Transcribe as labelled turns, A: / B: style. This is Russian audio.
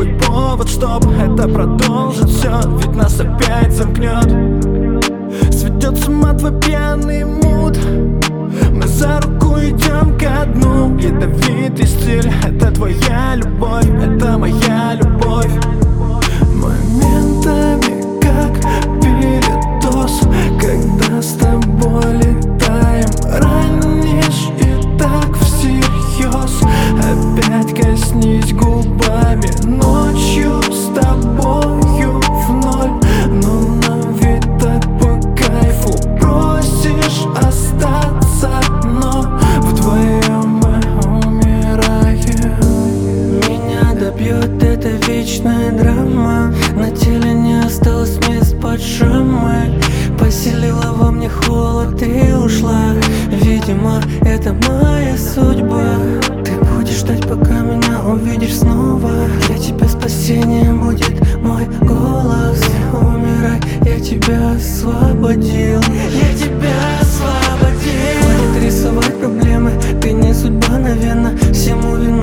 A: новый повод, чтоб это продолжить все, ведь нас опять замкнет. Сведет с ума твой пьяный мут. Мы за руку идем ко дну. Ядовитый стиль — это твоя любовь, это моя любовь. Моментами как передоз, когда с тобой летаем, ранишь и так всерьез. Опять коснись губами ночью с тобою в ноль. Но нам ведь так по кайфу. Просишь остаться, но вдвоем мы умираем.
B: Меня добьет эта вечная драма. На теле не осталось мест под шрамы. Поселила во мне холод и ушла. Видимо, это моя судьба. Ты будешь ждать, пока меня увидишь снова. Для тебя спасением будет мой голос. Не умирай, я тебя освободил. Я тебя освободил. Хватит рисовать проблемы, ты не судьба, наверное. Всему виной